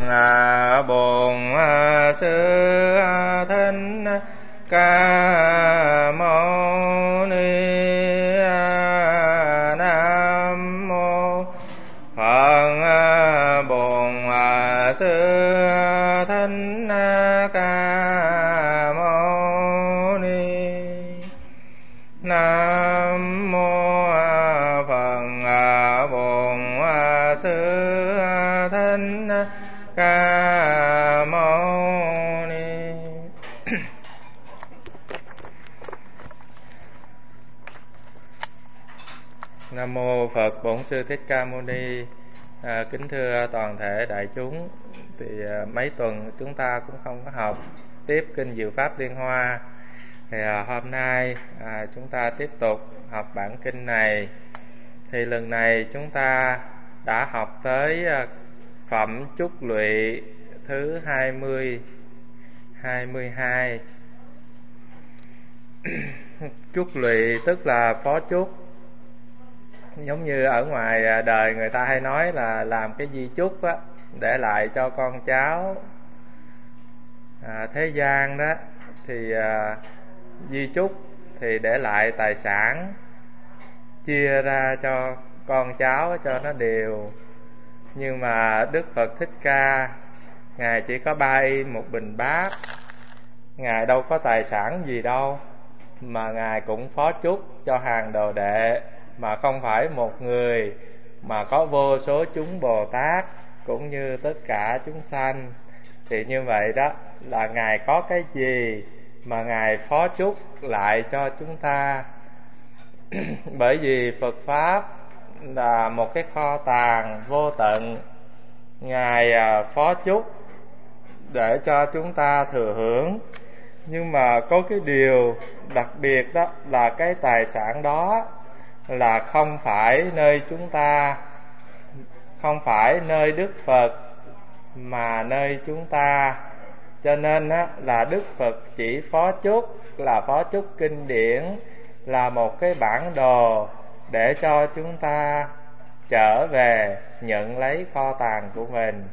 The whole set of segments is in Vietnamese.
Bổn Sư Thích Ca Mâu Ni. Nam mô Phật. Bổn Sư Thích Ca Mâu Ni. Nam mô Phật. Bổn Sư Thích Ca Mâu Ni. Nam mô Phật. Bổn Sư Thích Ca Mâu Ni. Kính thưa toàn thể đại chúng, thì mấy tuần chúng ta cũng không có học tiếp kinh Diệu Pháp Liên Hoa, thì hôm nay chúng ta tiếp tục học bản kinh này. Thì lần này chúng ta đã học tới phẩm chúc lụy thứ 22. Chúc lụy tức là phó chúc. Giống như ở ngoài đời người ta hay nói là làm cái di chúc á, để lại cho con cháu. Thế gian đó thì di chúc thì để lại tài sản, chia ra cho con cháu cho nó đều. Nhưng mà Đức Phật Thích Ca, Ngài chỉ có 3 y 1 bình bát. Ngài đâu có tài sản gì đâu, mà Ngài cũng phó chúc cho hàng đồ đệ, mà không phải một người, mà có vô số chúng Bồ Tát cũng như tất cả chúng sanh. Thì như vậy đó là Ngài có cái gì mà Ngài phó chúc lại cho chúng ta. Bởi vì Phật Pháp là một cái kho tàng vô tận, Ngài phó chúc để cho chúng ta thừa hưởng. Nhưng mà có cái điều đặc biệt đó là cái tài sản đó là không phải nơi chúng ta, không phải nơi Đức Phật, mà nơi chúng ta. Cho nên là Đức Phật chỉ phó chúc là phó chúc kinh điển, là một cái bản đồ để cho chúng ta trở về nhận lấy kho tàng của mình.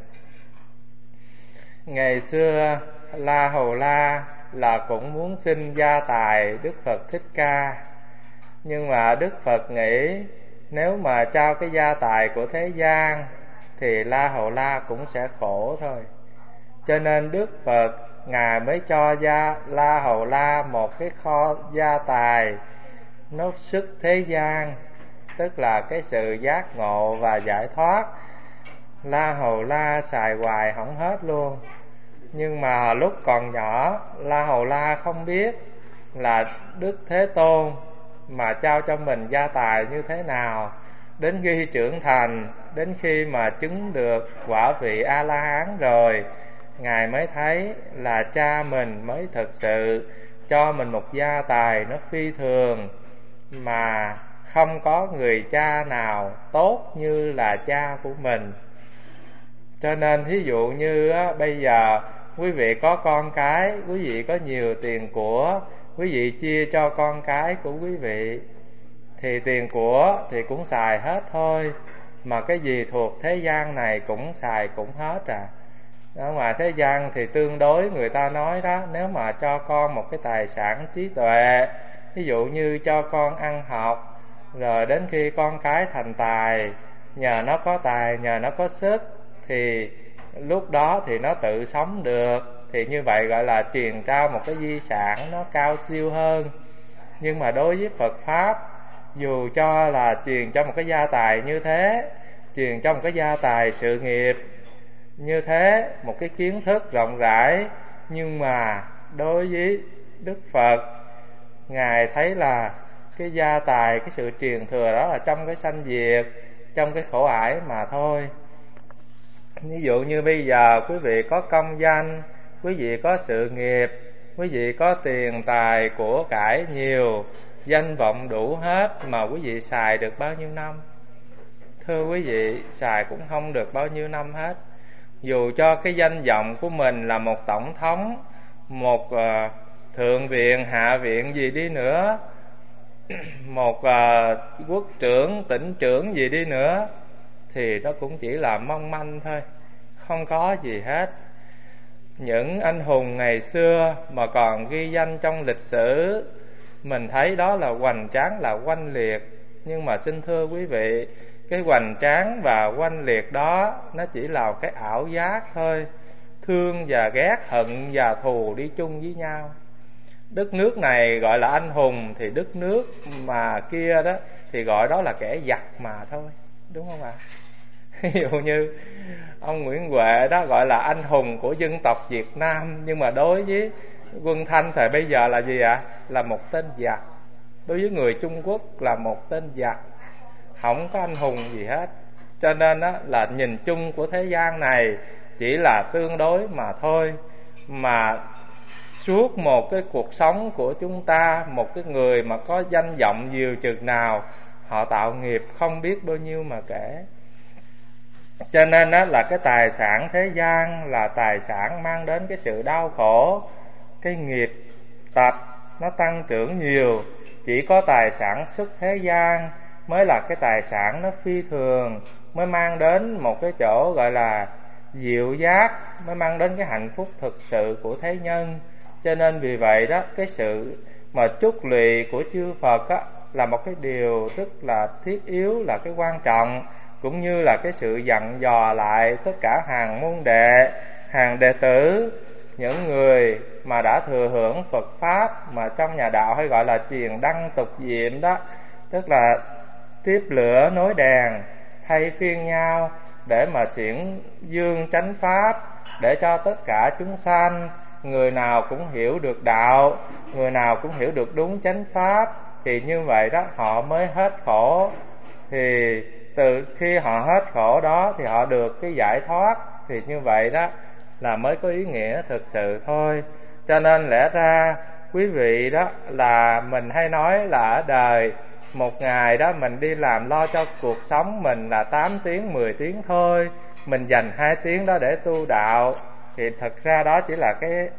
Ngày xưa La Hầu La là cũng muốn xin gia tài Đức Phật Thích Ca, nhưng mà Đức Phật nghĩ nếu mà trao cái gia tài của thế gian thì La Hầu La cũng sẽ khổ thôi. Cho nên Đức Phật Ngài mới cho La Hầu La một cái kho gia tài nó sức thế gian, tức là cái sự giác ngộ và giải thoát. La Hầu La xài hoài không hết luôn. Nhưng mà lúc còn nhỏ, La Hầu La không biết là Đức Thế Tôn mà trao cho mình gia tài như thế nào. Đến khi trưởng thành, đến khi mà chứng được quả vị A-la-hán rồi, Ngài mới thấy là cha mình mới thực sự cho mình một gia tài nó phi thường, mà không có người cha nào tốt như là cha của mình. Cho nên thí dụ như bây giờ quý vị có con cái, quý vị có nhiều tiền của, quý vị chia cho con cái của quý vị, thì tiền của thì cũng xài hết thôi, mà cái gì thuộc thế gian này cũng xài cũng hết Ở ngoài thế gian thì tương đối người ta nói đó, nếu mà cho con một cái tài sản trí tuệ, ví dụ như cho con ăn học, rồi đến khi con cái thành tài, nhờ nó có tài, nhờ nó có sức, thì lúc đó thì nó tự sống được, thì như vậy gọi là truyền trao một cái di sản nó cao siêu hơn. Nhưng mà đối với Phật Pháp, dù cho là truyền cho một cái gia tài như thế, truyền cho một cái gia tài sự nghiệp như thế, một cái kiến thức rộng rãi, nhưng mà đối với Đức Phật, Ngài thấy là cái gia tài, cái sự truyền thừa đó là trong cái sanh diệt, trong cái khổ ải mà thôi. Ví dụ như bây giờ quý vị có công danh, quý vị có sự nghiệp, quý vị có tiền tài của cải nhiều, danh vọng đủ hết, mà quý vị xài được bao nhiêu năm? Thưa quý vị, xài cũng không được bao nhiêu năm hết. Dù cho cái danh vọng của mình là một tổng thống, một thượng viện, hạ viện gì đi nữa, một quốc trưởng, tỉnh trưởng gì đi nữa, thì nó cũng chỉ là mong manh thôi, không có gì hết. Những anh hùng ngày xưa mà còn ghi danh trong lịch sử, mình thấy đó là hoành tráng, là oanh liệt. Nhưng mà xin thưa quý vị, cái hoành tráng và oanh liệt đó nó chỉ là cái ảo giác thôi. Thương và ghét, hận và thù đi chung với nhau. Đất nước này gọi là anh hùng, thì đất nước mà kia đó thì gọi đó là kẻ giặc mà thôi, đúng không ạ? Ví dụ như ông Nguyễn Huệ đó gọi là anh hùng của dân tộc Việt Nam, nhưng mà đối với quân Thanh thời bây giờ là gì ạ? Là một tên giặc. Đối với người Trung Quốc là một tên giặc, không có anh hùng gì hết. Cho nên đó là nhìn chung của thế gian này chỉ là tương đối mà thôi. Mà suốt một cái cuộc sống của chúng ta, một cái người mà có danh vọng nhiều chừng nào, họ tạo nghiệp không biết bao nhiêu mà kể. Cho nên đó là cái tài sản thế gian là tài sản mang đến cái sự đau khổ. Cái nghiệp tập nó tăng trưởng nhiều. Chỉ có tài sản xuất thế gian mới là cái tài sản nó phi thường, mới mang đến một cái chỗ gọi là diệu giác, mới mang đến cái hạnh phúc thực sự của thế nhân. Cho nên vì vậy đó, cái sự mà chúc lụy của chư Phật á, là một cái điều rất là thiết yếu, là cái quan trọng, cũng như là cái sự dặn dò lại tất cả hàng môn đệ, hàng đệ tử, những người mà đã thừa hưởng Phật Pháp, mà trong nhà đạo hay gọi là truyền đăng tục diệm đó, tức là tiếp lửa nối đèn, thay phiên nhau để mà xiển dương chánh Pháp, để cho tất cả chúng sanh, người nào cũng hiểu được đạo, người nào cũng hiểu được đúng chánh Pháp, thì như vậy đó họ mới hết khổ. Thì từ khi họ hết khổ đó thì họ được cái giải thoát, thì như vậy đó là mới có ý nghĩa thực sự thôi. Cho nên lẽ ra quý vị đó, là mình hay nói là ở đời một ngày đó mình đi làm lo cho cuộc sống mình là 8 tiếng 10 tiếng thôi, mình dành 2 tiếng đó để tu đạo, thì thật ra đó chỉ là cái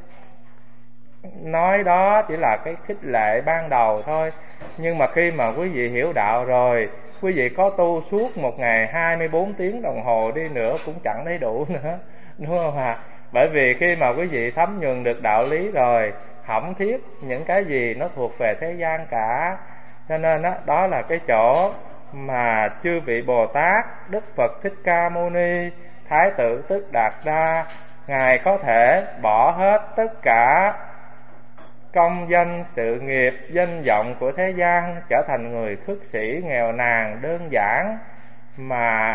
nói, đó chỉ là cái khích lệ ban đầu thôi. Nhưng mà khi mà quý vị hiểu đạo rồi, quý vị có tu suốt một ngày 24 tiếng đồng hồ đi nữa cũng chẳng thấy đủ nữa, đúng không ạ? Bởi vì khi mà quý vị thấm nhuần được đạo lý rồi, không thiết những cái gì nó thuộc về thế gian cả. Cho nên đó là cái chỗ mà chư vị Bồ Tát, Đức Phật Thích Ca Mâu Ni, Thái tử Tức Đạt Đa, Ngài có thể bỏ hết tất cả công danh sự nghiệp, danh vọng của thế gian, trở thành người khất sĩ nghèo nàn đơn giản, mà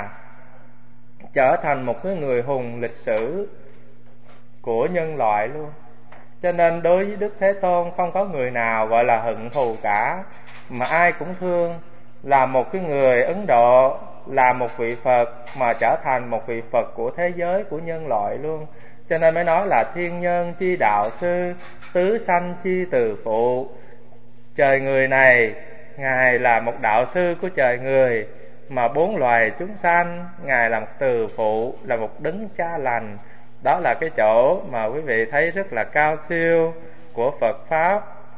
trở thành một cái người hùng lịch sử của nhân loại luôn. Cho nên đối với Đức Thế Tôn không có người nào gọi là hận thù cả, mà ai cũng thương. Là một cái người Ấn Độ, là một vị Phật mà trở thành một vị Phật của thế giới, của nhân loại luôn. Cho nên mới nói là thiên nhân chi đạo sư, tứ sanh chi từ phụ. Trời người này, Ngài là một đạo sư của trời người, mà bốn loài chúng sanh, Ngài là một từ phụ, là một đấng cha lành. Đó là cái chỗ mà quý vị thấy rất là cao siêu của Phật Pháp.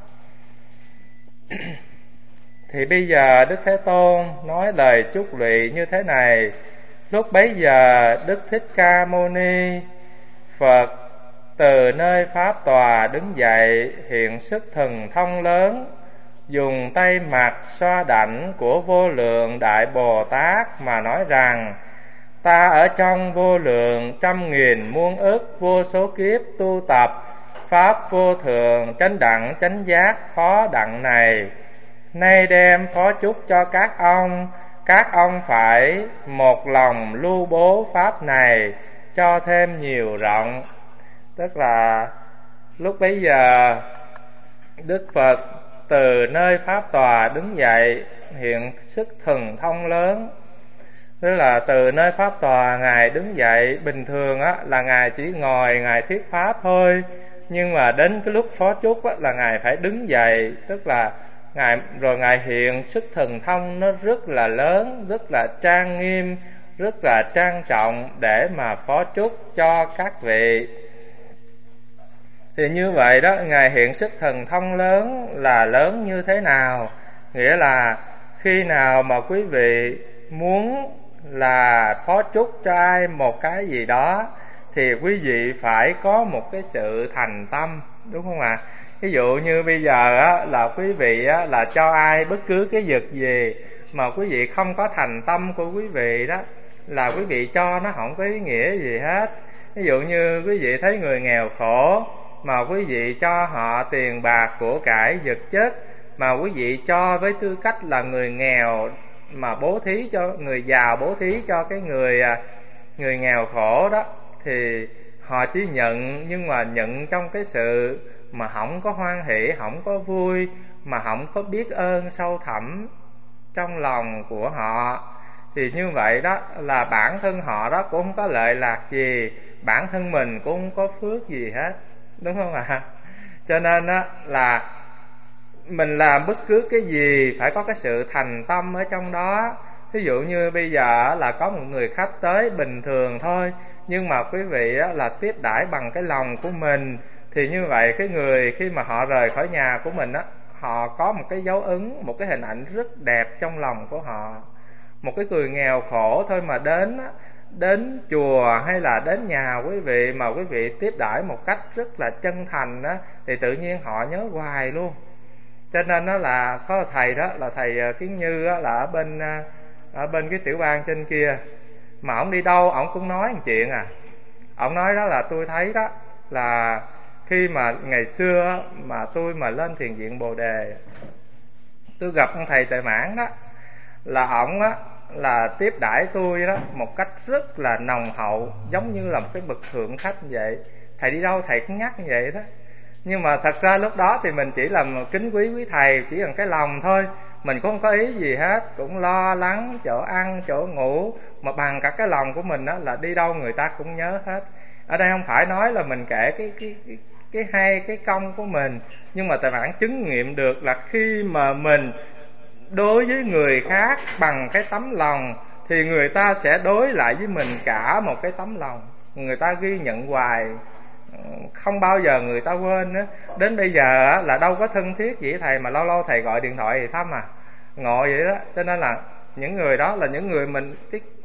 Thì bây giờ Đức Thế Tôn nói lời chúc lụy như thế này. Lúc bấy giờ Đức Thích Ca Mâu Ni Phật từ nơi Pháp tòa đứng dậy, hiện sức thần thông lớn, dùng tay mặt xoa đảnh của vô lượng Đại Bồ Tát mà nói rằng: ta ở trong vô lượng trăm nghìn muôn ức vô số kiếp tu tập Pháp vô thượng chánh đẳng chánh giác khó đặng này, nay đem phó chúc cho các ông phải một lòng lưu bố Pháp này cho thêm nhiều rộng. Tức là lúc bấy giờ Đức Phật từ nơi Pháp tòa đứng dậy, hiện sức thần thông lớn. Tức là từ nơi Pháp tòa Ngài đứng dậy, bình thường á là Ngài chỉ ngồi Ngài thuyết Pháp thôi, nhưng mà đến cái lúc phó chúc á là Ngài phải đứng dậy. Tức là Ngài hiện sức thần thông nó rất là lớn, rất là trang nghiêm, rất là trang trọng để mà phó chúc cho các vị. Thì như vậy đó, Ngài hiện sức thần thông lớn là lớn như thế nào? Nghĩa là khi nào mà quý vị muốn là phó chúc cho ai một cái gì đó, thì quý vị phải có một cái sự thành tâm, đúng không ạ? Ví dụ như bây giờ á, là quý vị á, là cho ai bất cứ cái vật gì mà quý vị không có thành tâm của quý vị đó, là quý vị cho nó không có ý nghĩa gì hết. Ví dụ như quý vị thấy người nghèo khổ mà quý vị cho họ tiền bạc của cải vật chất, mà quý vị cho với tư cách là người nghèo mà bố thí cho người giàu, bố thí cho cái người nghèo khổ đó, thì họ chỉ nhận, nhưng mà nhận trong cái sự mà không có hoan hỷ, không có vui, mà không có biết ơn sâu thẳm trong lòng của họ. Thì như vậy đó là bản thân họ đó cũng không có lợi lạc gì, bản thân mình cũng không có phước gì hết, đúng không ạ? Cho nên đó là mình làm bất cứ cái gì phải có cái sự thành tâm ở trong đó. Ví dụ như bây giờ là có một người khách tới bình thường thôi, nhưng mà quý vị là tiếp đãi bằng cái lòng của mình, thì như vậy cái người khi mà họ rời khỏi nhà của mình á, họ có một cái dấu ấn, một cái hình ảnh rất đẹp trong lòng của họ. Một cái người nghèo khổ thôi mà đến chùa hay là đến nhà quý vị mà quý vị tiếp đãi một cách rất là chân thành á, thì tự nhiên họ nhớ hoài luôn. Cho nên đó là có thầy đó, là thầy Kiến Như đó, là ở bên cái tiểu bang trên kia, mà ổng đi đâu ổng cũng nói một chuyện à. Ổng nói đó là tôi thấy đó là khi mà ngày xưa mà tôi mà lên thiền viện Bồ Đề, tôi gặp ông thầy Tuệ Mãn đó, là ổng á là tiếp đãi tôi đó một cách rất là nồng hậu, giống như là một cái bậc thượng khách vậy. Thầy đi đâu thầy cũng nhắc như vậy đó. Nhưng mà thật ra lúc đó thì mình chỉ làm kính quý thầy, chỉ cần cái lòng thôi, mình cũng không có ý gì hết, cũng lo lắng chỗ ăn chỗ ngủ, mà bằng cả cái lòng của mình đó là đi đâu người ta cũng nhớ hết. Ở đây không phải nói là mình kể cái hay cái công của mình, nhưng mà tại bạn chứng nghiệm được là khi mà mình đối với người khác bằng cái tấm lòng, thì người ta sẽ đối lại với mình cả một cái tấm lòng, người ta ghi nhận hoài, không bao giờ người ta quên nữa. Đến bây giờ là đâu có thân thiết gì với thầy, mà lâu lâu thầy gọi điện thoại thì thăm ngộ vậy đó. Cho nên là những người đó là những người mình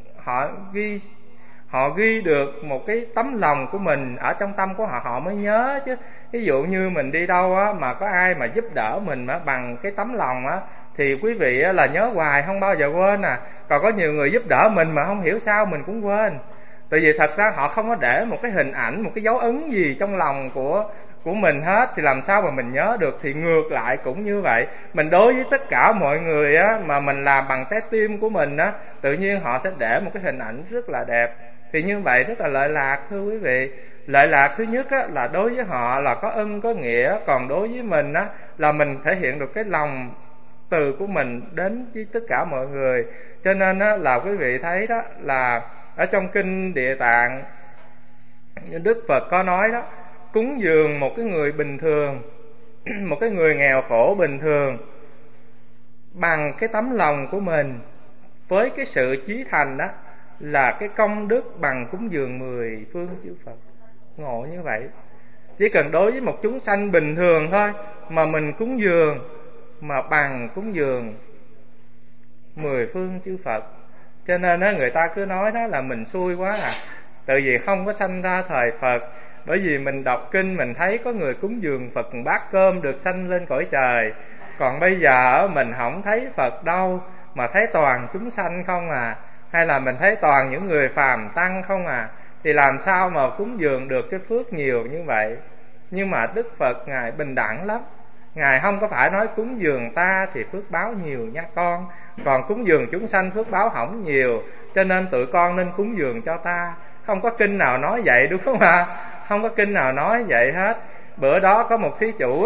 họ ghi được một cái tấm lòng của mình ở trong tâm của họ, họ mới nhớ chứ. Ví dụ như mình đi đâu mà có ai mà giúp đỡ mình bằng cái tấm lòng thì quý vị là nhớ hoài, không bao giờ quên à. Còn có nhiều người giúp đỡ mình mà không hiểu sao mình cũng quên, tại vì thật ra họ không có để một cái hình ảnh, một cái dấu ấn gì trong lòng của mình hết, thì làm sao mà mình nhớ được. Thì ngược lại cũng như vậy, mình đối với tất cả mọi người mà mình làm bằng trái tim của mình tự nhiên họ sẽ để một cái hình ảnh rất là đẹp. Thì như vậy rất là lợi lạc, thưa quý vị. Lợi lạc thứ nhất là đối với họ là có ân có nghĩa, còn đối với mình là mình thể hiện được cái lòng từ của mình đến với tất cả mọi người. Cho nên là quý vị thấy đó là ở trong kinh Địa Tạng, Đức Phật có nói đó, cúng dường một cái người bình thường, một cái người nghèo khổ bình thường, bằng cái tấm lòng của mình, với cái sự chí thành đó, là cái công đức bằng cúng dường 10 phương chư Phật. Ngộ như vậy. Chỉ cần đối với một chúng sanh bình thường thôi mà mình cúng dường, mà bằng cúng dường 10 phương chư Phật. Cho nên người ta cứ nói đó là mình xui quá à, tại vì không có sanh ra thời Phật. Bởi vì mình đọc kinh mình thấy có người cúng dường Phật bát cơm được sanh lên cõi trời, còn bây giờ mình không thấy Phật đâu, mà thấy toàn chúng sanh không à, hay là mình thấy toàn những người phàm tăng không à, thì làm sao mà cúng dường được cái phước nhiều như vậy. Nhưng mà Đức Phật Ngài bình đẳng lắm, Ngài không có phải nói cúng dường ta thì phước báo nhiều nha con, còn cúng dường chúng sanh phước báo không nhiều, cho nên tụi con nên cúng dường cho ta. Không có kinh nào nói vậy, đúng không ạ? Không có kinh nào nói vậy hết. Bữa đó có một thí chủ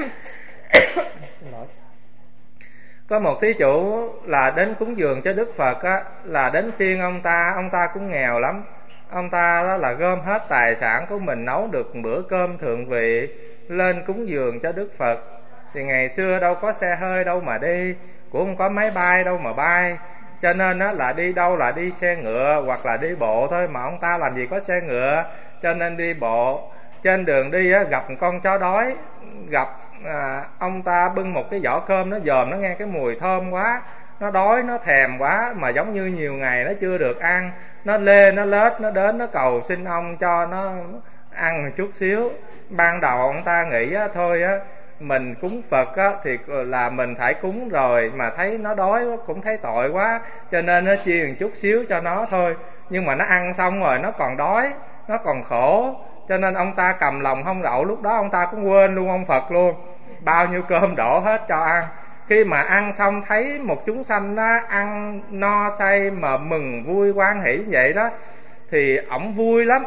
có một thí chủ là đến cúng dường cho Đức Phật là đến phiên ông ta cũng nghèo lắm. Ông ta đó là gom hết tài sản của mình nấu được bữa cơm thượng vị lên cúng dường cho Đức Phật. Thì ngày xưa đâu có xe hơi đâu mà đi, cũng không có máy bay đâu mà bay, cho nên là đi đâu là đi xe ngựa hoặc là đi bộ thôi, mà ông ta làm gì có xe ngựa, cho nên đi bộ. Trên đường đi gặp con chó đói, gặp ông ta bưng một cái giỏ cơm, nó dòm nó nghe cái mùi thơm quá, nó đói nó thèm quá, mà giống như nhiều ngày nó chưa được ăn, nó lê nó lết nó đến nó cầu xin ông cho nó ăn một chút xíu. Ban đầu ông ta nghĩ á, thôi á mình cúng Phật á, thì là mình phải cúng rồi, mà thấy nó đói cũng thấy tội quá, cho nên nó chia một chút xíu cho nó thôi. Nhưng mà nó ăn xong rồi nó còn đói, nó còn khổ, cho nên ông ta cầm lòng không đậu. Lúc đó ông ta cũng quên luôn ông Phật luôn, bao nhiêu cơm đổ hết cho ăn. Khi mà ăn xong thấy một chúng sanh nó ăn no say mà mừng vui hoan hỷ vậy đó, thì ổng vui lắm,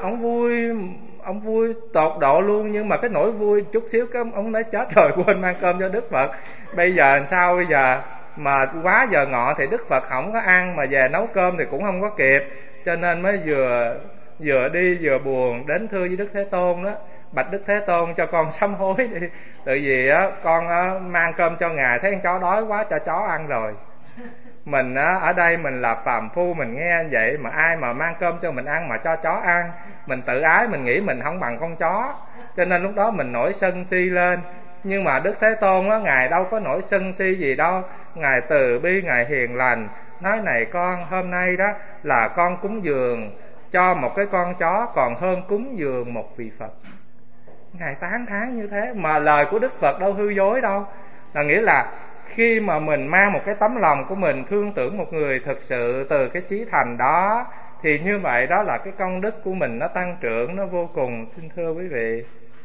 ổng vui tột độ luôn. Nhưng mà cái nỗi vui chút xíu cái ổng nói chết rồi, quên mang cơm cho Đức Phật. Bây giờ làm sao bây giờ, mà quá giờ ngọ thì Đức Phật không có ăn, mà về nấu cơm thì cũng không có kịp, cho nên mới vừa đi vừa buồn đến thưa với Đức Thế Tôn đó: bạch Đức Thế Tôn, cho con sám hối đi, tại vì á con mang cơm cho ngài thấy con chó đói quá cho chó ăn rồi. Mình ở đây mình là phàm phu, mình nghe vậy mà ai mà mang cơm cho mình ăn mà cho chó ăn, mình tự ái, mình nghĩ mình không bằng con chó, cho nên lúc đó mình nổi sân si lên. Nhưng mà Đức Thế Tôn á, ngài đâu có nổi sân si gì đâu, ngài từ bi, ngài hiền lành, nói: này con, hôm nay đó là con cúng dường cho một cái con chó còn hơn cúng dường một vị Phật. Ngài tán thán như thế, mà lời của Đức Phật đâu hư dối đâu. Là nghĩa là khi mà mình mang một cái tấm lòng của mình thương tưởng một người thực sự từ cái chí thành đó, thì như vậy đó là cái công đức của mình nó tăng trưởng, nó vô cùng, xin thưa quý vị.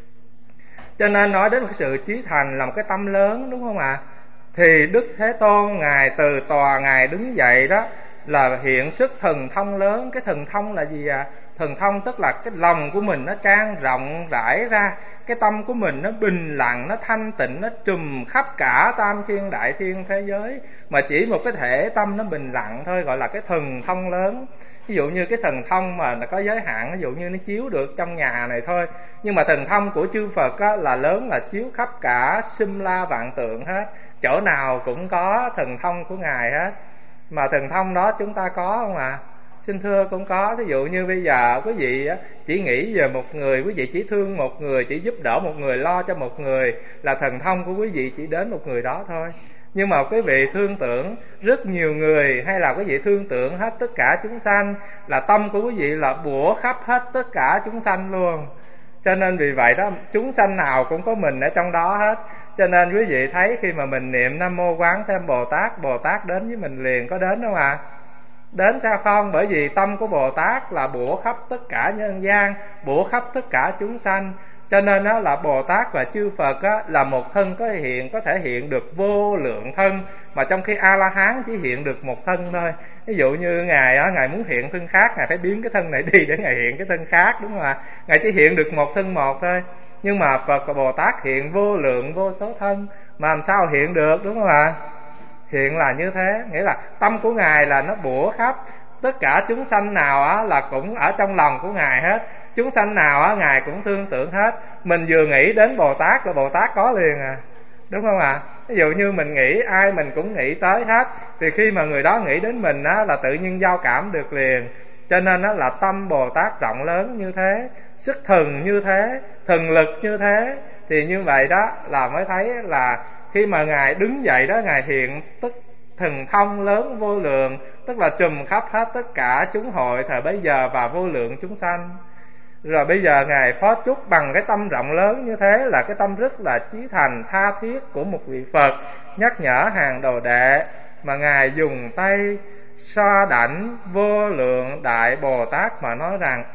Cho nên nói đến một cái sự chí thành là một cái tâm lớn, đúng không ạ? Thì Đức Thế Tôn ngài từ tòa ngài đứng dậy đó là hiện sức thần thông lớn. Cái thần thông là gì ạ? Thần thông tức là cái lòng của mình nó trang rộng rãi ra, cái tâm của mình nó bình lặng, nó thanh tịnh, nó trùm khắp cả tam thiên đại thiên thế giới. Mà chỉ một cái thể tâm nó bình lặng thôi gọi là cái thần thông lớn. Ví dụ như cái thần thông mà nó có giới hạn, ví dụ như nó chiếu được trong nhà này thôi, nhưng mà thần thông của chư Phật á, là lớn, là chiếu khắp cả xum la vạn tượng hết, chỗ nào cũng có thần thông của ngài hết. Mà thần thông đó chúng ta có không ạ? Xin thưa cũng có. Ví dụ như bây giờ quý vị chỉ nghĩ về một người, quý vị chỉ thương một người, chỉ giúp đỡ một người, lo cho một người, là thần thông của quý vị chỉ đến một người đó thôi. Nhưng mà quý vị thương tưởng rất nhiều người, hay là quý vị thương tưởng hết tất cả chúng sanh, là tâm của quý vị là bủa khắp hết tất cả chúng sanh luôn. Cho nên vì vậy đó, chúng sanh nào cũng có mình ở trong đó hết. Cho nên quý vị thấy khi mà mình niệm Nam Mô Quán Thế Âm Bồ Tát, Bồ Tát đến với mình liền, có đến không ạ? Đến sao không? Bởi vì tâm của Bồ Tát là bủa khắp tất cả nhân gian, bủa khắp tất cả chúng sanh. Cho nên đó là Bồ Tát và chư Phật á, là một thân có thể hiện được vô lượng thân, mà trong khi A-la-hán chỉ hiện được một thân thôi. Ví dụ như ngài á, ngài muốn hiện thân khác, ngài phải biến cái thân này đi để ngài hiện cái thân khác, đúng không ạ? Ngài chỉ hiện được một thân một thôi. Nhưng mà Phật và Bồ Tát hiện vô lượng vô số thân, mà làm sao hiện được, đúng không ạ? Hiện là như thế, nghĩa là tâm của ngài là nó bủa khắp tất cả chúng sanh nào á, là cũng ở trong lòng của ngài hết. Chúng sanh nào á, ngài cũng thương tưởng hết. Mình vừa nghĩ đến Bồ Tát là Bồ Tát có liền à, đúng không ạ? Ví dụ như mình nghĩ ai mình cũng nghĩ tới hết, thì khi mà người đó nghĩ đến mình á, là tự nhiên giao cảm được liền. Cho nên á, là tâm Bồ Tát rộng lớn như thế, sức thần như thế, thần lực như thế, thì như vậy đó là mới thấy là khi mà ngài đứng dậy đó, ngài hiện tức thần thông lớn vô lượng, tức là trùm khắp hết tất cả chúng hội thời bấy giờ và vô lượng chúng sanh. Rồi bây giờ ngài phó chúc bằng cái tâm rộng lớn như thế, là cái tâm rất là chí thành tha thiết của một vị Phật nhắc nhở hàng đồ đệ, mà ngài dùng tay xoa đảnh vô lượng đại Bồ Tát mà nói rằng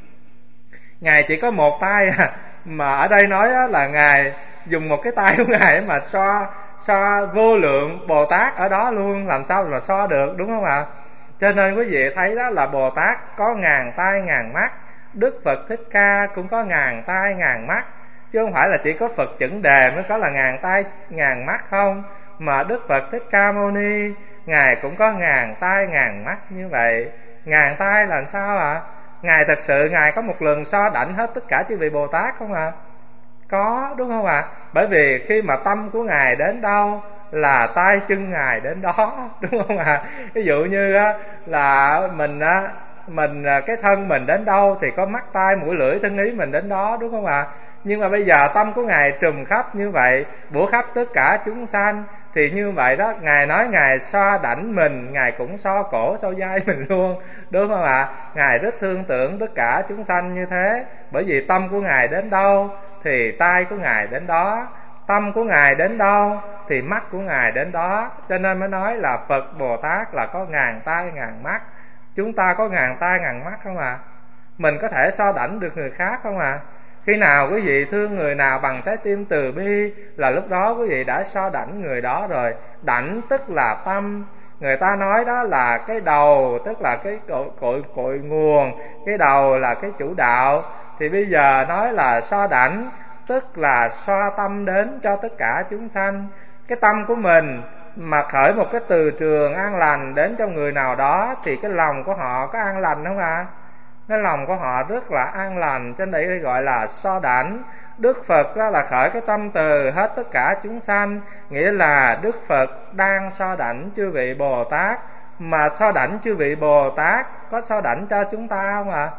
ngài chỉ có một tay à, mà ở đây nói là ngài dùng một cái tay của ngài mà xoa vô lượng Bồ Tát ở đó luôn, làm sao mà xoa được, đúng không ạ? Cho nên quý vị thấy đó là Bồ Tát có ngàn tay ngàn mắt, Đức Phật Thích Ca cũng có ngàn tay ngàn mắt, chứ không phải là chỉ có Phật Chuẩn Đề mới có là ngàn tay ngàn mắt không, mà Đức Phật Thích Ca Mâu Ni ngài cũng có ngàn tay ngàn mắt như vậy. Ngàn tay là sao ạ? Ngài thật sự ngài có một lần so đảnh hết tất cả chư vị Bồ Tát không ạ? Có, đúng không ạ? Bởi vì khi mà tâm của ngài đến đâu là tay chân ngài đến đó, đúng không ạ? Ví dụ như là mình cái thân mình đến đâu thì có mắt tai mũi lưỡi thân ý mình đến đó, đúng không ạ? Nhưng mà bây giờ tâm của ngài trùm khắp như vậy, bủa khắp tất cả chúng sanh, Thì như vậy đó, Ngài nói Ngài xoa đảnh mình, Ngài cũng so cổ so vai mình luôn, đúng không ạ? Ngài rất thương tưởng tất cả chúng sanh như thế. Bởi vì tâm của Ngài đến đâu thì tai của Ngài đến đó, tâm của Ngài đến đâu thì mắt của Ngài đến đó. Cho nên mới nói là Phật Bồ Tát là có ngàn tai ngàn mắt. Chúng ta có ngàn tai ngàn mắt không ạ? Mình có thể so đảnh được người khác không ạ? Khi nào quý vị thương người nào bằng trái tim từ bi là lúc đó quý vị đã so đảnh người đó rồi. Đảnh tức là tâm. Người ta nói đó là cái đầu, tức là cái cội nguồn, cái đầu là cái chủ đạo. Thì bây giờ nói là so đảnh tức là xoa tâm đến cho tất cả chúng sanh. Cái tâm của mình mà khởi một cái từ trường an lành đến cho người nào đó thì cái lòng của họ có an lành không ạ? Cái lòng của họ rất là an lành, cho nên đây gọi là so đảnh. Đức Phật đó là khởi cái tâm từ hết tất cả chúng sanh, nghĩa là Đức Phật đang so đảnh chư vị Bồ Tát. Mà so đảnh chư vị Bồ Tát có so đảnh cho chúng ta không ạ?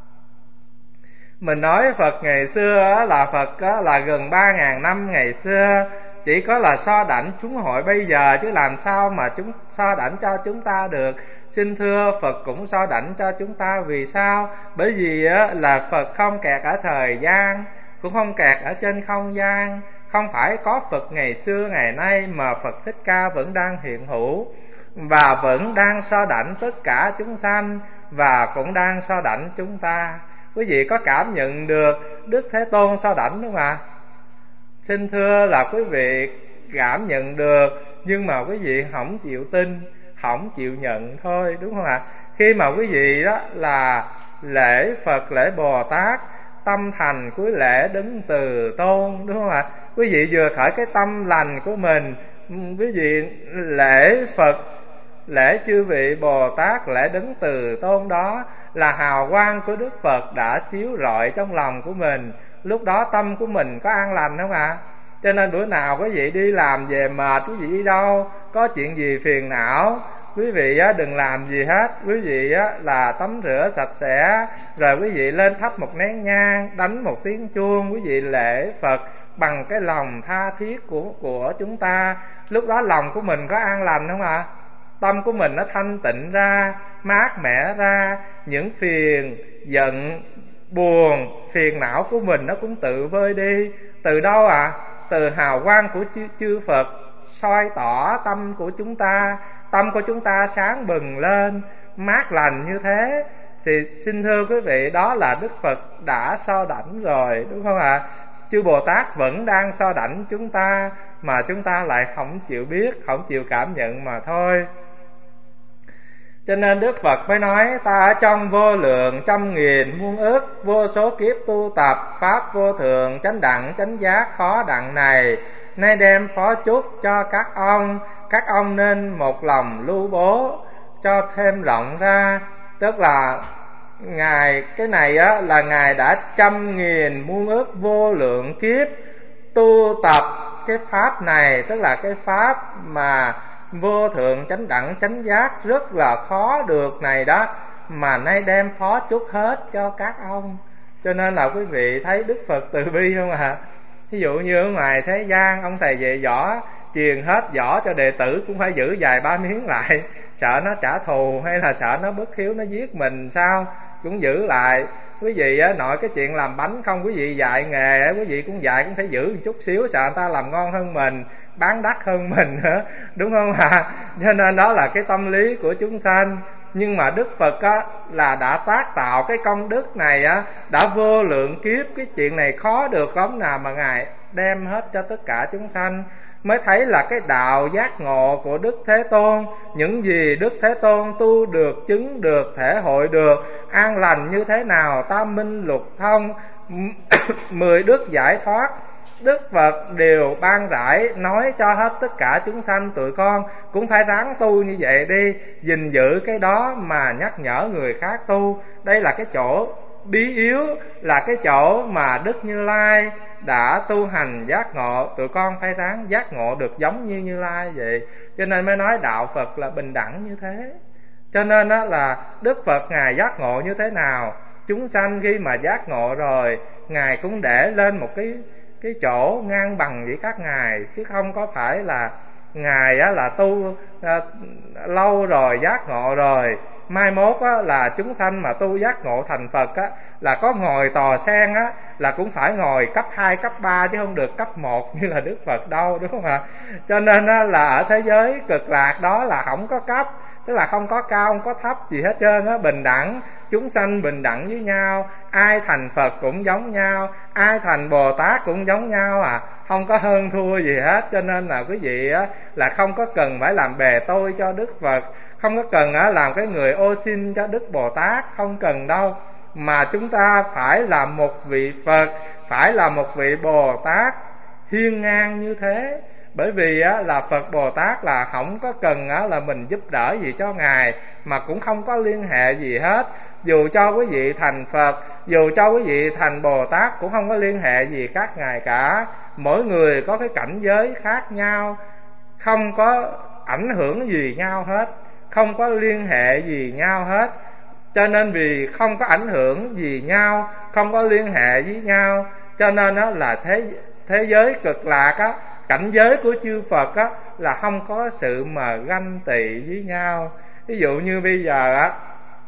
Mình nói Phật ngày xưa là Phật là gần 3.000 năm ngày xưa, chỉ có là so đảnh chúng hội bây giờ, chứ làm sao mà chúng so đảnh cho chúng ta được. Xin thưa, Phật cũng so đảnh cho chúng ta. Vì sao? Bởi vì là Phật không kẹt ở thời gian, cũng không kẹt ở trên không gian. Không phải có Phật ngày xưa ngày nay, mà Phật Thích Ca vẫn đang hiện hữu và vẫn đang so đảnh tất cả chúng sanh, và cũng đang so đảnh chúng ta. Quý vị có cảm nhận được Đức Thế Tôn so đảnh đúng không ạ? Xin thưa là quý vị cảm nhận được, nhưng mà quý vị không chịu tin, không chịu nhận thôi, đúng không ạ? Khi mà quý vị đó là lễ Phật, lễ Bồ Tát, tâm thành cuối lễ đứng từ tôn, đúng không ạ? Quý vị vừa khởi cái tâm lành của mình, quý vị lễ Phật, lễ chư vị Bồ Tát, lễ đứng từ tôn đó là hào quang của Đức Phật đã chiếu rọi trong lòng của mình. Lúc đó tâm của mình có an lành không ạ? Cho nên bữa nào quý vị đi làm về mệt, quý vị đi đâu, có chuyện gì phiền não, quý vị đừng làm gì hết. Quý vị là tắm rửa sạch sẽ, rồi quý vị lên thắp một nén nhang, đánh một tiếng chuông, quý vị lễ Phật bằng cái lòng tha thiết của chúng ta. Lúc đó lòng của mình có an lành không ạ? Tâm của mình nó thanh tịnh ra, mát mẻ ra, những phiền, giận, buồn, phiền não của mình nó cũng tự vơi đi. Từ đâu ạ? Từ hào quang của chư Phật soi tỏ tâm của chúng ta. Tâm của chúng ta sáng bừng lên, mát lành như thế. Thì xin thưa quý vị, đó là Đức Phật đã so đảnh rồi, đúng không ạ? Chư Bồ Tát vẫn đang so đảnh chúng ta, mà chúng ta lại không chịu biết, không chịu cảm nhận mà thôi. Cho nên Đức Phật mới nói: ta ở trong vô lượng trăm nghìn muôn ức vô số kiếp tu tập pháp vô thượng chánh đẳng chánh giác khó đặng này, nay đem phó chúc cho các ông nên một lòng lưu bố cho thêm rộng ra. Tức là Ngài, cái này là Ngài đã trăm nghìn muôn ức vô lượng kiếp tu tập cái pháp này, tức là cái pháp mà vô thượng chánh đẳng chánh giác rất là khó được này đó, mà nay đem phó chúc hết cho các ông. Cho nên là quý vị thấy Đức Phật từ bi không ạ? Ví dụ như ở ngoài thế gian, ông thầy dạy võ truyền hết võ cho đệ tử cũng phải giữ vài ba miếng lại, sợ nó trả thù hay là sợ nó bất hiếu nó giết mình sao, cũng giữ lại. Quý vị nội cái chuyện làm bánh không, quý vị dạy nghề, quý vị cũng dạy cũng phải giữ một chút xíu, sợ người ta làm ngon hơn mình, bán đắt hơn mình nữa, đúng không ạ? Cho nên đó là cái tâm lý của chúng sanh. Nhưng mà Đức Phật là đã tác tạo cái công đức này đã vô lượng kiếp, cái chuyện này khó được lắm nào mà Ngài đem hết cho tất cả chúng sanh. Mới thấy là cái đạo giác ngộ của Đức Thế Tôn, những gì Đức Thế Tôn tu được, chứng được, thể hội được, an lành như thế nào, tam minh lục thông, 10 đức giải thoát, Đức Phật đều ban rải nói cho hết tất cả chúng sanh. Tụi con cũng phải ráng tu như vậy đi, gìn giữ cái đó mà nhắc nhở người khác tu. Đây là cái chỗ bí yếu, là cái chỗ mà Đức Như Lai đã tu hành giác ngộ. Tụi con phải ráng giác ngộ được giống như Như Lai vậy. Cho nên mới nói đạo Phật là bình đẳng như thế. Cho nên là Đức Phật Ngài giác ngộ như thế nào, chúng sanh khi mà giác ngộ rồi, Ngài cũng để lên một cái chỗ ngang bằng với các ngài, chứ không có phải là Ngài á là tu lâu rồi, giác ngộ rồi, mai mốt á là chúng sanh mà tu giác ngộ thành Phật á là có ngồi tòa sen á là cũng phải ngồi cấp 2, cấp 3 chứ không được cấp 1 như là Đức Phật đâu, đúng không ạ? Cho nên á là ở thế giới cực lạc đó là không có cấp, tức là không có cao không có thấp gì hết trơn á, bình đẳng, chúng sanh bình đẳng với nhau, ai thành Phật cũng giống nhau, ai thành Bồ Tát cũng giống nhau à, không có hơn thua gì hết. Cho nên là quý vị á là không có cần phải làm bè tôi cho Đức Phật, không có cần á làm cái người ô xin cho Đức Bồ Tát, không cần đâu, mà chúng ta phải là một vị Phật, phải là một vị Bồ Tát hiên ngang như thế. Bởi vì á là Phật Bồ Tát là không có cần á là mình giúp đỡ gì cho Ngài, mà cũng không có liên hệ gì hết. Dù cho quý vị thành Phật, dù cho quý vị thành Bồ Tát cũng không có liên hệ gì các ngài cả. Mỗi người có cái cảnh giới khác nhau, không có ảnh hưởng gì nhau hết, không có liên hệ gì nhau hết. Cho nên vì không có ảnh hưởng gì nhau, không có liên hệ với nhau, cho nên đó là thế giới cực lạc á, cảnh giới của chư Phật á là không có sự mà ganh tị với nhau. Ví dụ như bây giờ á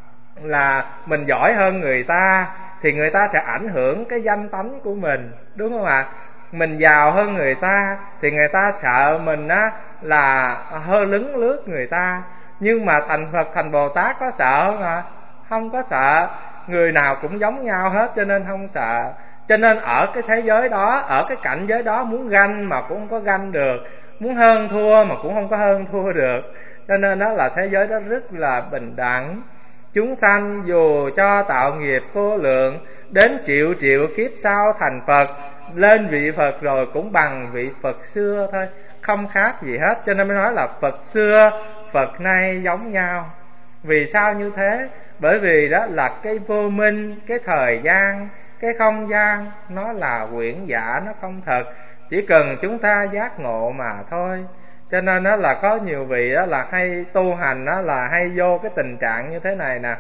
là mình giỏi hơn người ta thì người ta sẽ ảnh hưởng cái danh tánh của mình, đúng không ạ? Mình giàu hơn người ta thì người ta sợ mình á là hơi lấn lướt người ta. Nhưng mà thành Phật thành Bồ Tát có sợ không ạ? Không có sợ, người nào cũng giống nhau hết cho nên không sợ. Cho nên ở cái thế giới đó, ở cái cảnh giới đó, muốn ganh mà cũng không có ganh được, muốn hơn thua mà cũng không có hơn thua được. Cho nên đó là thế giới đó rất là bình đẳng. Chúng sanh dù cho tạo nghiệp vô lượng, đến triệu triệu kiếp sau thành Phật, lên vị Phật rồi cũng bằng vị Phật xưa thôi, không khác gì hết. Cho nên mới nói là Phật xưa Phật nay giống nhau. Vì sao như thế? Bởi vì đó là cái vô minh, cái thời gian, cái không gian, nó là quyển giả, nó không thật. Chỉ cần chúng ta giác ngộ mà thôi. Cho nên đó là có nhiều vị đó là hay tu hành đó là hay vô cái tình trạng như thế này nè.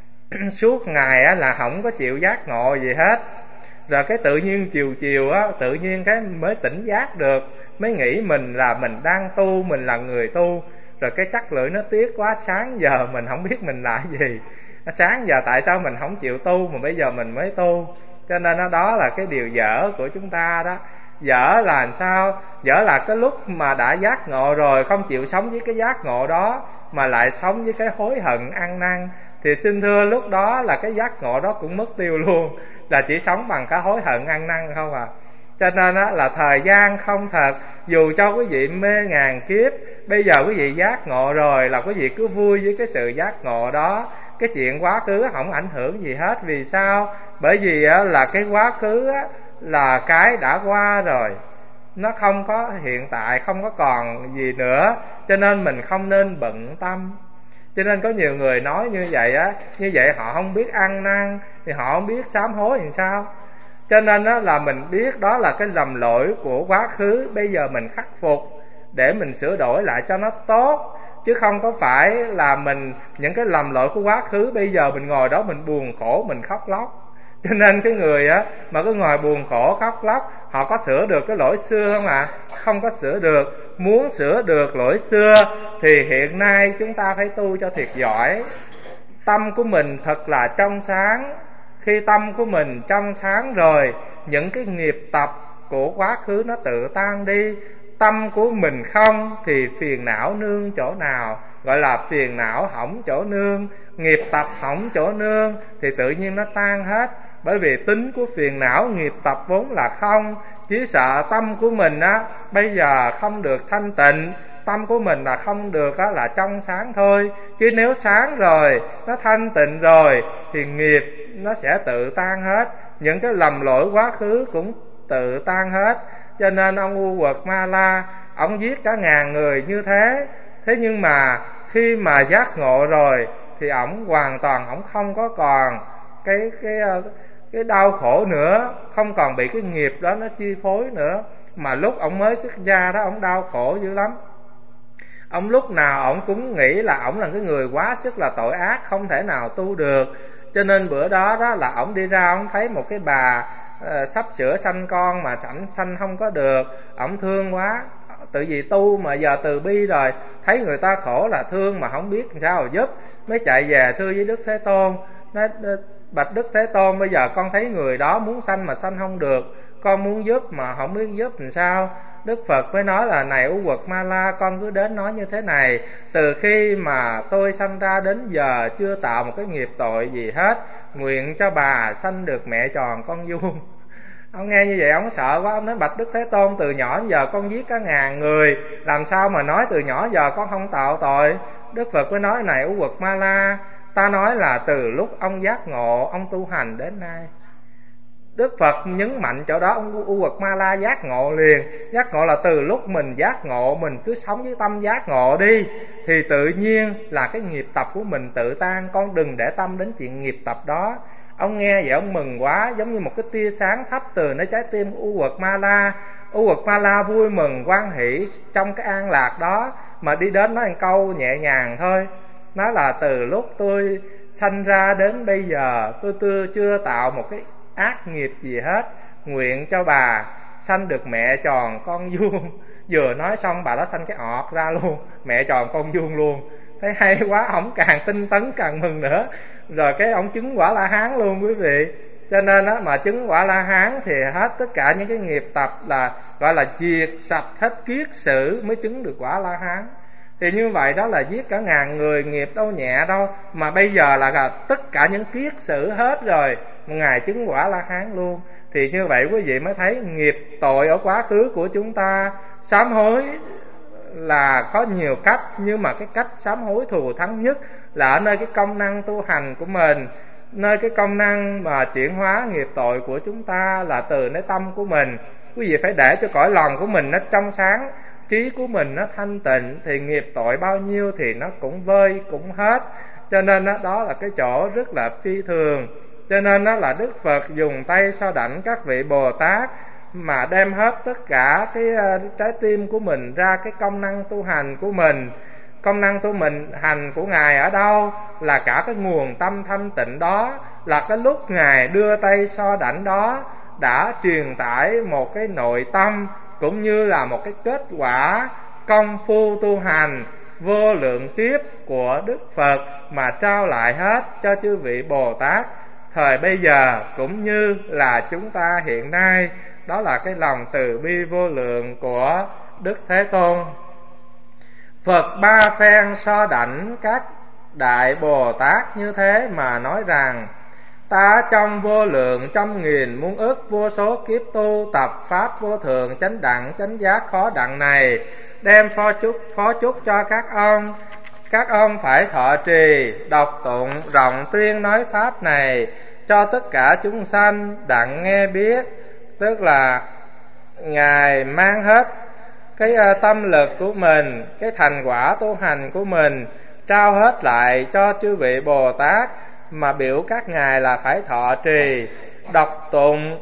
Suốt ngày á là không có chịu giác ngộ gì hết, rồi cái tự nhiên chiều chiều á tự nhiên cái mới tỉnh giác được, mới nghĩ mình là mình đang tu, mình là người tu. Rồi cái chắc lưỡi nó tiếc quá, sáng giờ mình không biết mình là cái gì, sáng giờ tại sao mình không chịu tu mà bây giờ mình mới tu. Cho nên đó là cái điều dở của chúng ta đó. Dở là làm sao? Dở là cái lúc mà đã giác ngộ rồi không chịu sống với cái giác ngộ đó, mà lại sống với cái hối hận ăn năn, thì xin thưa lúc đó là cái giác ngộ đó cũng mất tiêu luôn, là chỉ sống bằng cái hối hận ăn năn không à. Cho nên đó là thời gian không thật. Dù cho quý vị mê ngàn kiếp, bây giờ quý vị giác ngộ rồi là quý vị cứ vui với cái sự giác ngộ đó. Cái chuyện quá khứ không ảnh hưởng gì hết. Vì sao? Bởi vì là cái quá khứ là cái đã qua rồi, nó không có hiện tại, không có còn gì nữa. Cho nên mình không nên bận tâm. Cho nên có nhiều người nói như vậy á, như vậy họ không biết ăn năn thì họ không biết sám hối làm sao. Cho nên đó là mình biết đó là cái lầm lỗi của quá khứ, bây giờ mình khắc phục để mình sửa đổi lại cho nó tốt, chứ không có phải là mình những cái lầm lỗi của quá khứ bây giờ mình ngồi đó mình buồn khổ, mình khóc lóc. Cho nên cái người mà cứ ngồi buồn khổ khóc lóc, họ có sửa được cái lỗi xưa không ạ? Không có sửa được. Muốn sửa được lỗi xưa thì hiện nay chúng ta phải tu cho thiệt giỏi. Tâm của mình thật là trong sáng. Khi tâm của mình trong sáng rồi, những cái nghiệp tập của quá khứ nó tự tan đi. Tâm của mình không thì phiền não nương chỗ nào? Gọi là phiền não hỏng chỗ nương, nghiệp tập hỏng chỗ nương thì tự nhiên nó tan hết. Bởi vì tính của phiền não nghiệp tập vốn là không. Chỉ sợ tâm của mình bây giờ không được thanh tịnh, tâm của mình là không được là trong sáng thôi. Chứ nếu sáng rồi, nó thanh tịnh rồi thì nghiệp nó sẽ tự tan hết. Những cái lầm lỗi quá khứ cũng tự tan hết. Cho nên ông U Quật Ma La, ông giết cả ngàn người như thế. Thế nhưng mà khi mà giác ngộ rồi thì ổng hoàn toàn ổng không có còn cái đau khổ nữa, không còn bị cái nghiệp đó nó chi phối nữa. Mà lúc ổng mới xuất gia đó ổng đau khổ dữ lắm. Ông lúc nào ổng cũng nghĩ là ổng là cái người quá sức là tội ác, không thể nào tu được. Cho nên bữa đó là ổng đi ra, ổng thấy một cái bà sắp sửa sanh con mà sanh không có được. Ổng thương quá, Tự vì tu mà giờ từ bi rồi, thấy người ta khổ là thương mà không biết làm sao giúp, mới chạy về thưa với Đức Thế Tôn. Nói: bạch Đức Thế Tôn, bây giờ con thấy người đó muốn sanh mà sanh không được, con muốn giúp mà không biết giúp làm sao. Đức Phật mới nói là: này U Quật Ma La, con cứ đến nói như thế này: từ khi mà tôi sanh ra đến giờ chưa tạo một cái nghiệp tội gì hết, nguyện cho bà sanh được mẹ tròn con vuông. Ông nghe như vậy ông sợ quá, ông nói: bạch Đức Thế Tôn, từ nhỏ đến giờ con giết cả ngàn người, làm sao mà nói từ nhỏ giờ con không tạo tội. Đức Phật mới nói: này U Quật Ma La, ta nói là từ lúc ông giác ngộ, ông tu hành đến nay. Đức Phật nhấn mạnh chỗ đó, ông U Quật Ma La giác ngộ liền. Giác ngộ là từ lúc mình giác ngộ, mình cứ sống với tâm giác ngộ đi, thì tự nhiên là cái nghiệp tập của mình tự tan. Con đừng để tâm đến chuyện nghiệp tập đó. Ông nghe vậy ông mừng quá, giống như một cái tia sáng thắp từ nơi trái tim của U Quật Ma La. U Quật Ma La vui mừng hoan hỷ trong cái an lạc đó, mà đi đến nói một câu nhẹ nhàng thôi. Nói là: từ lúc tôi sanh ra đến bây giờ, tôi chưa tạo một cái ác nghiệp gì hết, nguyện cho bà sanh được mẹ tròn con vuông. Vừa nói xong bà đó sanh cái ọt ra luôn, mẹ tròn con vuông luôn. Thấy hay quá, ổng càng tinh tấn càng mừng nữa. Rồi cái ổng chứng quả La Hán luôn quý vị. Cho nên á, mà chứng quả La Hán thì hết tất cả những cái nghiệp tập, là gọi là diệt sạch hết kiết sử mới chứng được quả La Hán. Thì như vậy đó là giết cả ngàn người, nghiệp đâu nhẹ đâu. Mà bây giờ là tất cả những kiết sử hết rồi, Ngài chứng quả La Hán luôn. Thì như vậy quý vị mới thấy nghiệp tội ở quá khứ của chúng ta. Sám hối là có nhiều cách, nhưng mà cái cách sám hối thù thắng nhất là ở nơi cái công năng tu hành của mình. Nơi cái công năng mà chuyển hóa nghiệp tội của chúng ta là từ nơi tâm của mình. Quý vị phải để cho cõi lòng của mình nó trong sáng, trí của mình nó thanh tịnh, thì nghiệp tội bao nhiêu thì nó cũng vơi, cũng hết. Cho nên đó là cái chỗ rất là phi thường. Cho nên đó là Đức Phật dùng tay so đảnh các vị Bồ Tát, mà đem hết tất cả cái trái tim của mình ra cái công năng tu hành của mình. Công năng tu mình hành của Ngài ở đâu? Là cả cái nguồn tâm thanh tịnh đó, là cái lúc Ngài đưa tay so đảnh đó đã truyền tải một cái nội tâm, cũng như là một cái kết quả công phu tu hành vô lượng kiếp của Đức Phật mà trao lại hết cho chư vị Bồ Tát thời bây giờ cũng như là chúng ta hiện nay. Đó là cái lòng từ bi vô lượng của Đức Thế Tôn. Phật ba phen so đảnh các đại Bồ Tát như thế mà nói rằng: ta trong vô lượng trăm nghìn muôn ức vô số kiếp tu tập pháp vô thượng chánh đẳng chánh giác khó đặng này, đem phó chúc cho các ông phải thọ trì đọc tụng rộng tuyên nói pháp này cho tất cả chúng sanh đặng nghe biết. Tức là Ngài mang hết cái tâm lực của mình, cái thành quả tu hành của mình, trao hết lại cho chư vị Bồ Tát, mà biểu các ngài là phải thọ trì đọc tụng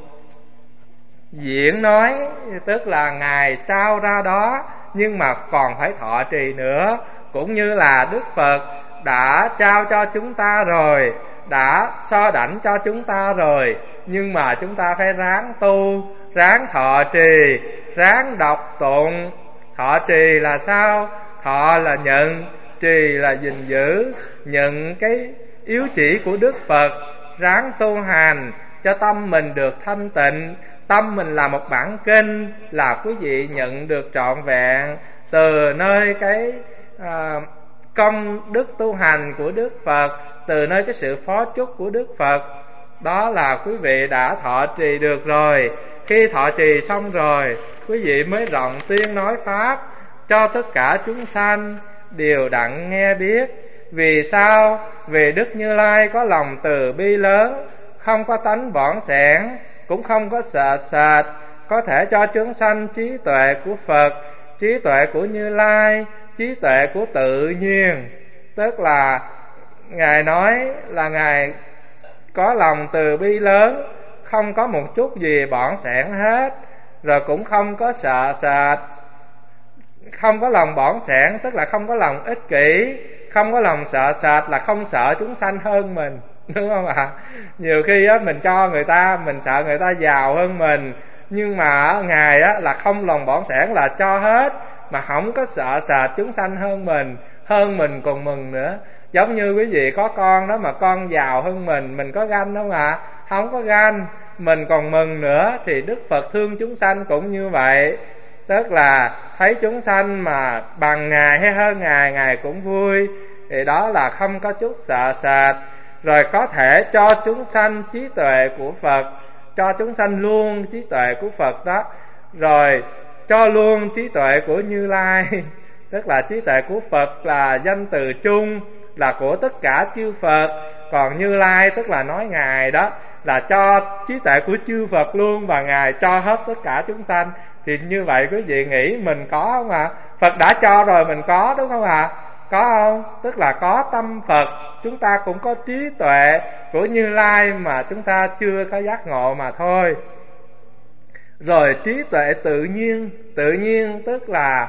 diễn nói. Tức là Ngài trao ra đó, nhưng mà còn phải thọ trì nữa. Cũng như là Đức Phật đã trao cho chúng ta rồi, đã so đảnh cho chúng ta rồi, nhưng mà chúng ta phải ráng tu, ráng thọ trì, ráng đọc tụng. Thọ trì là sao? Thọ là nhận, trì là gìn giữ. Nhận cái yếu chỉ của Đức Phật, ráng tu hành cho tâm mình được thanh tịnh. Tâm mình là một bản kinh, là quý vị nhận được trọn vẹn từ nơi cái công đức tu hành của Đức Phật, từ nơi cái sự phó chúc của Đức Phật. Đó là quý vị đã thọ trì được rồi. Khi thọ trì xong rồi, quý vị mới rộng tuyên nói pháp cho tất cả chúng sanh đều đặng nghe biết. Vì sao? Vì Đức Như Lai có lòng từ bi lớn, không có tánh bỏng sẻn, cũng không có sợ sệt, có thể cho chúng sanh trí tuệ của Phật, trí tuệ của Như Lai, trí tuệ của tự nhiên. Tức là Ngài nói là Ngài có lòng từ bi lớn, không có một chút gì bỏng sẻn hết, rồi cũng không có sợ sệt. Không có lòng bỏng sẻn tức là không có lòng ích kỷ, không có lòng sợ sệt là không sợ chúng sanh hơn mình, đúng không ạ? Nhiều khi á, mình cho người ta, mình sợ người ta giàu hơn mình, nhưng mà Ngài á, là không lòng bỏng sẻn, là cho hết. mà không có sợ sệt chúng sanh hơn mình còn mừng nữa. Giống như quý vị có con đó, mà con giàu hơn mình có ganh không ạ? Không có ganh, mình còn mừng nữa. Thì Đức Phật thương chúng sanh cũng như vậy, tức là thấy chúng sanh mà bằng Ngài hay hơn Ngài, Ngài cũng vui. Thì đó là không có chút sợ sệt. Rồi có thể cho chúng sanh trí tuệ của Phật, cho chúng sanh luôn trí tuệ của Phật đó, rồi cho luôn trí tuệ của Như Lai. Tức là trí tuệ của Phật là danh từ chung, là của tất cả chư Phật. Còn Như Lai tức là nói Ngài đó, là cho trí tuệ của chư Phật luôn, và Ngài cho hết tất cả chúng sanh. Thì như vậy quý vị nghĩ mình có không ạ? Phật đã cho rồi mình có, đúng không ạ? Có không? Tức là có tâm Phật, chúng ta cũng có trí tuệ của Như Lai mà chúng ta chưa có giác ngộ mà thôi. Rồi trí tuệ tự nhiên tức là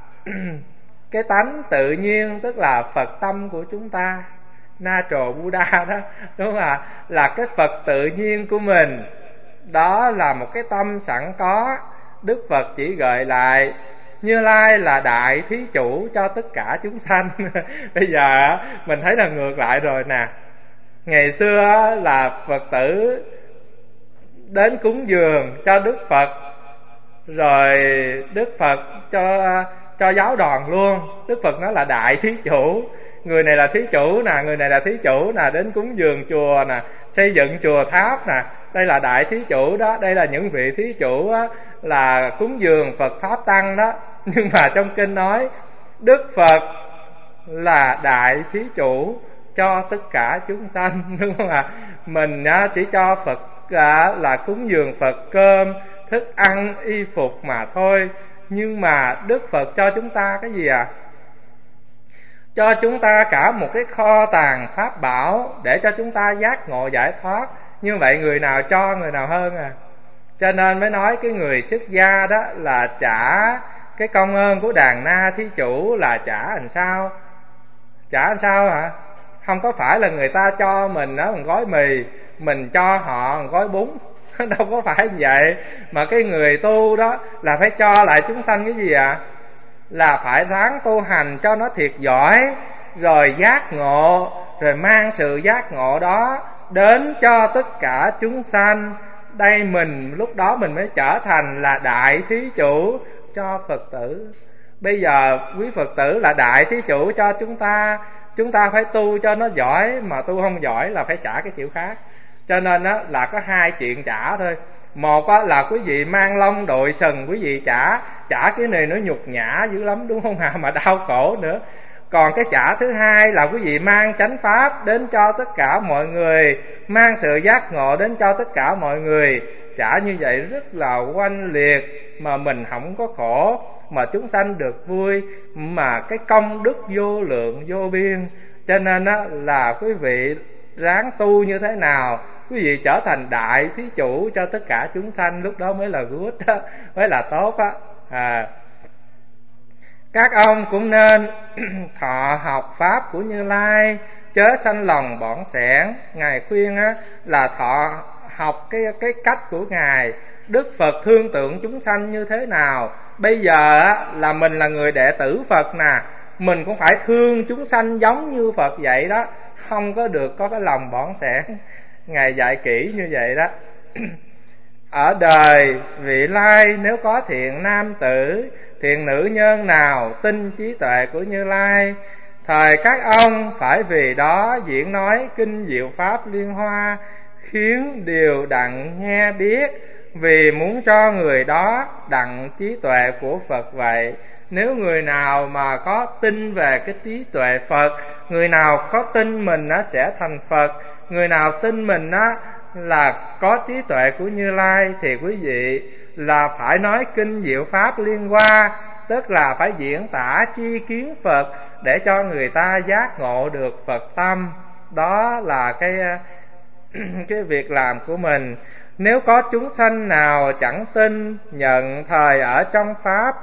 cái tánh tự nhiên, tức là Phật tâm của chúng ta, Natural Buddha đó, đúng không ạ? Là cái Phật tự nhiên của mình. Đó là một cái tâm sẵn có. Đức Phật chỉ gợi lại Như Lai là đại thí chủ cho tất cả chúng sanh. Bây giờ mình thấy là ngược lại rồi nè. Ngày xưa là Phật tử đến cúng dường cho Đức Phật, rồi Đức Phật cho giáo đoàn luôn. Đức Phật nói là đại thí chủ, người này là thí chủ nè, người này là thí chủ nè, đến cúng dường chùa nè, xây dựng chùa tháp nè, đây là đại thí chủ đó, đây là những vị thí chủ á, là cúng dường Phật Pháp Tăng đó. Nhưng mà trong kinh nói Đức Phật là đại thí chủ cho tất cả chúng sanh, đúng không ạ? Mình chỉ cho Phật là cúng dường Phật cơm, thức ăn, y phục mà thôi. Nhưng mà Đức Phật cho chúng ta cái gì ạ? Cho chúng ta cả một cái kho tàng pháp bảo để cho chúng ta giác ngộ giải thoát. Như vậy người nào cho người nào hơn à? Cho nên mới nói cái người xuất gia đó là trả cái công ơn của đàn na thí chủ là trả làm sao? Trả làm sao hả? Không có phải là người ta cho mình đó một gói mì, mình cho họ một gói bún. Đâu có phải như vậy. Mà cái người tu đó là phải cho lại chúng sanh cái gì ạ? Là phải ráng tu hành cho nó thiệt giỏi, rồi giác ngộ, rồi mang sự giác ngộ đó đến cho tất cả chúng sanh. Đây mình lúc đó mình mới trở thành là đại thí chủ cho Phật tử. Bây giờ quý Phật tử là đại thí chủ cho chúng ta phải tu cho nó giỏi, mà tu không giỏi là phải trả cái kiểu khác. Cho nên đó là có hai chuyện trả thôi. Một là quý vị mang lông đội sừng, quý vị trả cái này nó nhục nhã dữ lắm, đúng không ạ? Mà đau khổ nữa. Còn cái trả thứ hai là quý vị mang chánh pháp đến cho tất cả mọi người, mang sự giác ngộ đến cho tất cả mọi người. Trả như vậy rất là oanh liệt, mà mình không có khổ, mà chúng sanh được vui, mà cái công đức vô lượng vô biên. Cho nên là quý vị ráng tu như thế nào, quý vị trở thành đại thí chủ cho tất cả chúng sanh, lúc đó mới là good đó, mới là tốt á. Các ông cũng nên thọ học pháp của Như Lai, chớ sanh lòng bỏng sẻn. Ngài khuyên là thọ học cái cách của Ngài. Đức Phật thương tượng chúng sanh như thế nào? Bây giờ là mình là người đệ tử Phật nè, mình cũng phải thương chúng sanh giống như Phật vậy đó, không có được có cái lòng bỏng sẻn. Ngài dạy kỹ như vậy đó. Ở đời vị lai nếu có thiện nam tử, thiện nữ nhân nào tin trí tuệ của Như Lai, thời các ông phải vì đó diễn nói kinh diệu pháp liên hoa, khiến điều đặng nghe biết, vì muốn cho người đó đặng trí tuệ của Phật vậy. Nếu người nào mà có tin về cái trí tuệ Phật, người nào có tin mình nó sẽ thành Phật, người nào tin mình là có trí tuệ của Như Lai, thì quý vị là phải nói kinh diệu pháp liên hoa, tức là phải diễn tả chi kiến Phật để cho người ta giác ngộ được Phật tâm. Đó là cái việc làm của mình. Nếu có chúng sanh nào chẳng tin, nhận thời ở trong pháp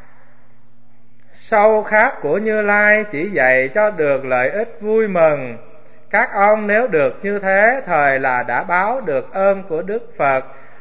sâu khác của Như Lai, chỉ dạy cho được lợi ích vui mừng. Các ông nếu được như thế, thời là đã báo được ơn của Đức Phật,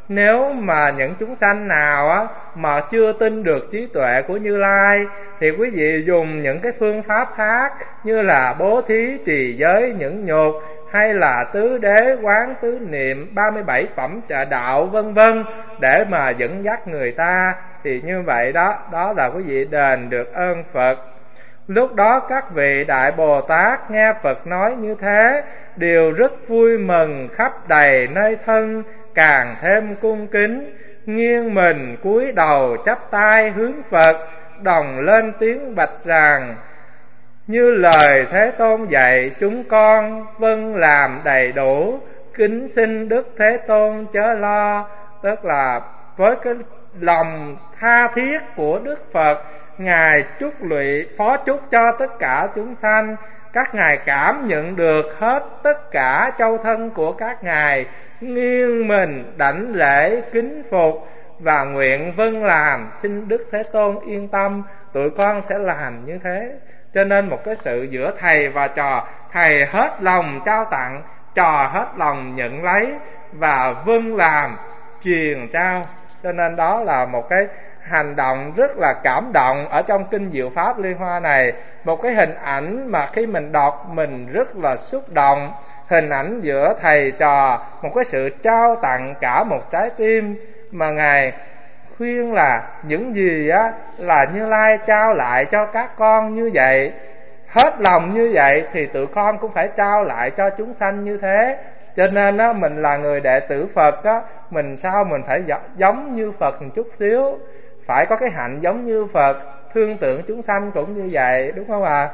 Nếu mà những chúng sanh nào á mà chưa tin được trí tuệ của Như Lai thì quý vị dùng những cái phương pháp khác như là bố thí, trì giới, nhẫn nhục, hay là tứ đế, quán tứ niệm, 37 phẩm trợ đạo vân vân để mà dẫn dắt người ta. Thì như vậy đó, đó là quý vị đền được ơn Phật. Lúc đó các vị Đại Bồ Tát nghe Phật nói như thế đều rất vui mừng, khắp đầy nơi thân, càng thêm cung kính, nghiêng mình cúi đầu chắp tay hướng Phật, đồng lên tiếng bạch rằng: như lời Thế Tôn dạy, chúng con vâng làm đầy đủ, kính xin Đức Thế Tôn chớ lo. Tức là với cái lòng tha thiết của Đức Phật, Ngài chúc lụy phó chúc cho tất cả chúng sanh. Các ngài cảm nhận được hết tất cả châu thân của các ngài, nghiêng mình đảnh lễ kính phục và nguyện vâng làm. Xin Đức Thế Tôn yên tâm, tụi con sẽ làm như thế. Cho nên một cái sự giữa thầy và trò, thầy hết lòng trao tặng, trò hết lòng nhận lấy và vâng làm truyền trao. Cho nên đó là một cái hành động rất là cảm động ở trong kinh Diệu Pháp Liên Hoa này. Một cái hình ảnh mà khi mình đọc mình rất là xúc động. Hình ảnh giữa thầy trò, một cái sự trao tặng cả một trái tim, mà Ngài khuyên là những gì á là Như Lai trao lại cho các con như vậy, hết lòng như vậy thì tụi con cũng phải trao lại cho chúng sanh như thế. Cho nên á, mình là người đệ tử Phật á, mình sao mình phải giống như Phật một chút xíu, phải có cái hạnh giống như Phật, thương tưởng chúng sanh cũng như vậy, đúng không ạ?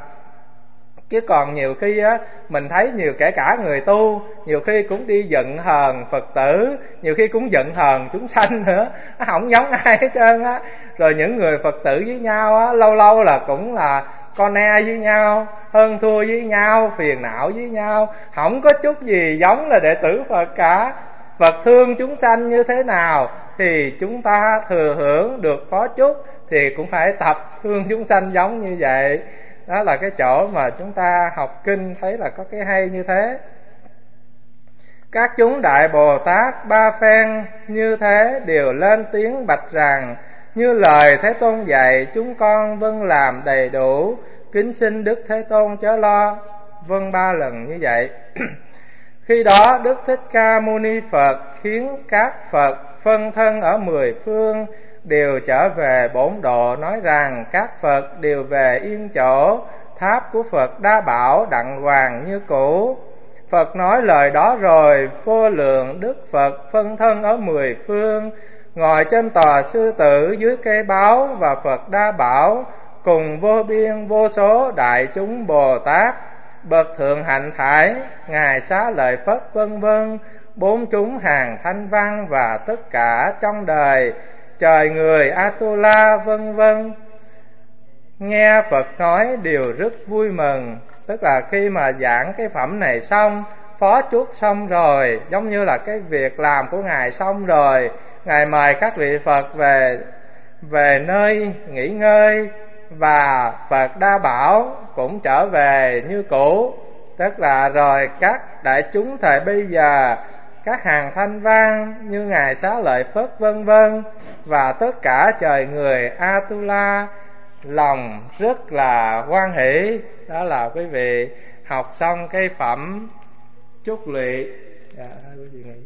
Chứ còn nhiều khi á, mình thấy nhiều kể cả người tu, nhiều khi cũng đi giận hờn Phật tử, nhiều khi cũng giận hờn chúng sanh nữa, nó không giống ai hết trơn á. Rồi những người Phật tử với nhau á, lâu lâu là cũng là con e với nhau, hơn thua với nhau, phiền não với nhau, không có chút gì giống là đệ tử Phật cả. Phật thương chúng sanh như thế nào thì chúng ta thừa hưởng được phó chúc, thì cũng phải tập thương chúng sanh giống như vậy. Đó là cái chỗ mà chúng ta học kinh thấy là có cái hay như thế. Các chúng Đại Bồ Tát ba phen như thế đều lên tiếng bạch rằng: như lời Thế Tôn dạy, chúng con vâng làm đầy đủ, kính xin Đức Thế Tôn chớ lo. Vâng 3 lần như vậy. Khi đó Đức Thích Ca Mâu Ni Phật khiến các Phật phân thân ở 10 phương đều trở về bổn độ, nói rằng các Phật đều về yên chỗ, tháp của Phật Đa Bảo đặng hoàng như cũ. Phật nói lời đó rồi, vô lượng Đức Phật phân thân ở 10 phương, ngồi trên tòa sư tử dưới cây báo và Phật Đa Bảo, cùng vô biên vô số đại chúng Bồ Tát, bậc thượng hạnh thải, ngài Xá Lợi Phất vân vân, 4 chúng hàng thanh văn và tất cả trong đời, trời người Atula vân vân, nghe Phật nói đều rất vui mừng. Tức là khi mà giảng cái phẩm này xong, phó chúc xong rồi, giống như là cái việc làm của ngài xong rồi, ngài mời các vị Phật về nơi nghỉ ngơi, và Phật Đa Bảo cũng trở về như cũ. Tức là rồi các đại chúng thời bây giờ, các hàng thanh văn như ngài Xá Lợi Phất vân vân, và tất cả trời người Atula lòng rất là hoan hỷ. Đó là quý vị học xong cái phẩm chúc lụy. Quý vị nghĩ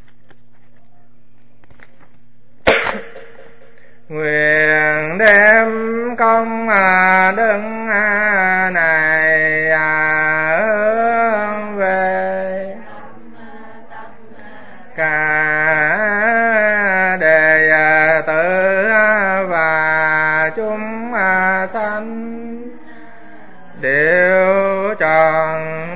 nguyện đem công đức này hướng về cả đệ tử và chúng sanh đều tròn